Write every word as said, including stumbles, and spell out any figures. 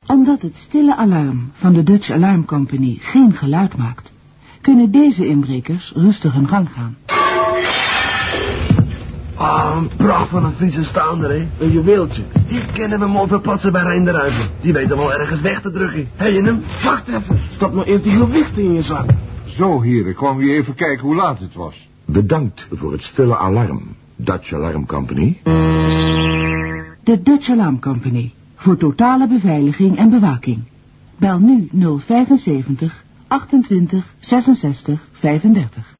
Omdat het stille alarm van de Dutch Alarm Company geen geluid maakt, kunnen deze inbrekers rustig hun gang gaan. Ah, een pracht van een Friese staander, hè. Een juweeltje. Die kennen we mooi patsen bij Rijn de Ruiven. Die weten wel ergens weg te drukken. Heb je hem? Wacht even. Stop nou eerst die gewichten in je zak. Zo, heren, kwam u even kijken hoe laat het was. Bedankt voor het stille alarm, Dutch Alarm Company. De Dutch Alarm Company. Voor totale beveiliging en bewaking. Bel nu nul vijfenzeventig achtentwintig zesenzestig vijfendertig.